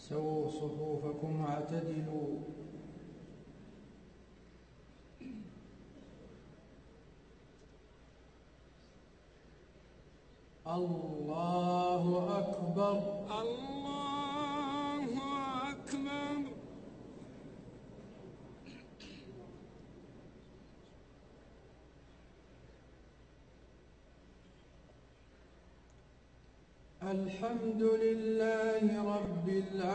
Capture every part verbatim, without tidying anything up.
سووا صفوفكم واعتدلوا. الله أكبر. الله أكبر. الحمد لله رب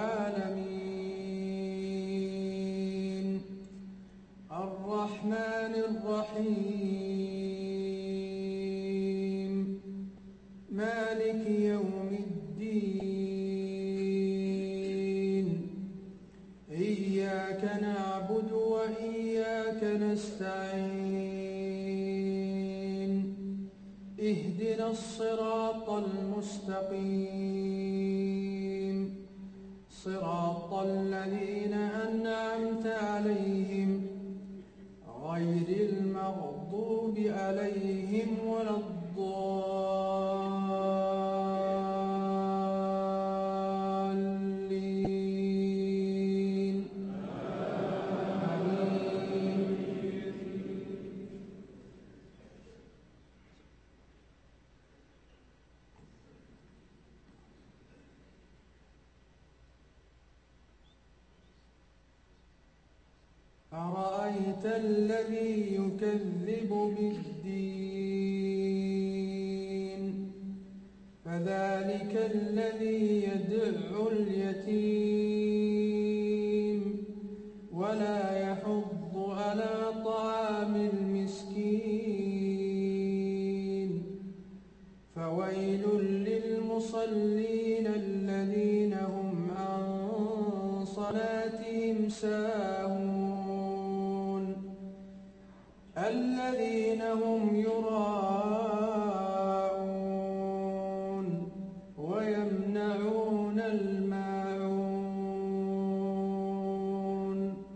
العالمين الرحمن الرحيم مالك يوم الدين إياك نعبد وإياك نستعين اهدنا الصراط المستقيم صراط الذين أنعمت عليهم غير المغضوب عليهم ولا الضالين. آمين. أرأيت الذي يكذب بالدين فذلك الذي يدع اليتيم ولا يحض على طعام المسكين فويل للمصلين الذين هم عن صلاتهم ساهون الذين هم يراءون ويمنعون الماعون.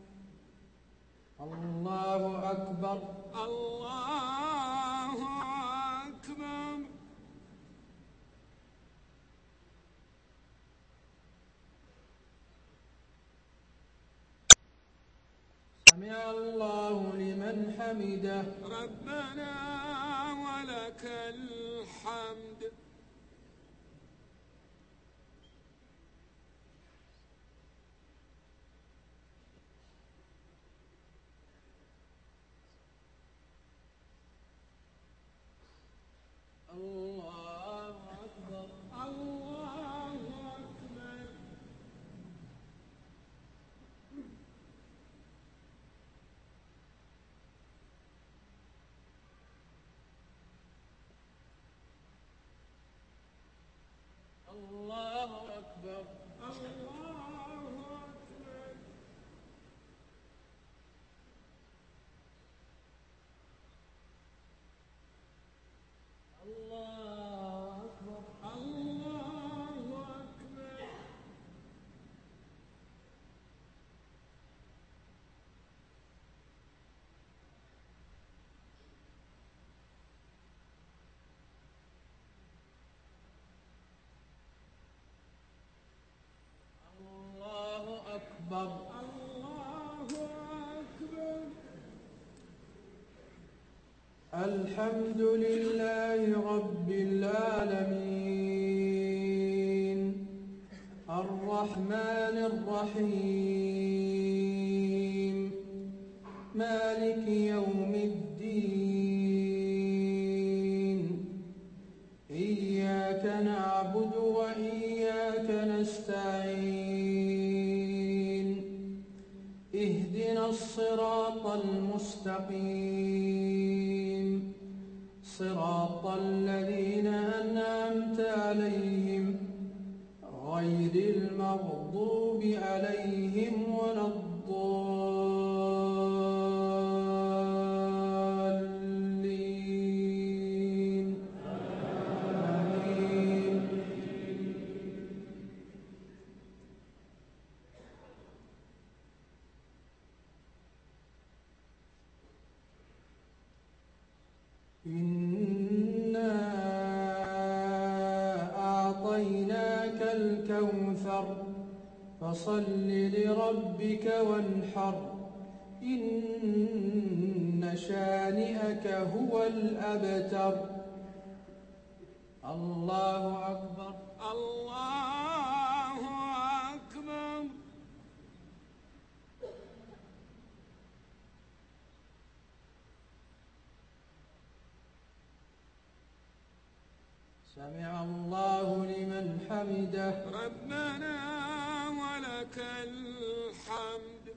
الله أكبر. الله أكبر. سمع الله لمن حمده. ربنا ولك الحمد. الله أكبر. الله أكبر. الله أكبر. الله أكبر. الله أكبر. الله أكبر. الله أكبر. الله أكبر. الحمد لله رب العالمين الرحمن الرحيم مالك يوم الدين إياك نعبد وإياك نستعين اهدنا الصراط المستقيم صراط الذين أنعمت عليهم غير المغضوب عليهم ولا الضالين. آمين. إنا أعطيناك الكوثر فصل لربك وانحر إن شانئك هو الأبتر. الله أكبر. الله أكبر. سمع الله لمن حمده. ربنا ولك الحمد.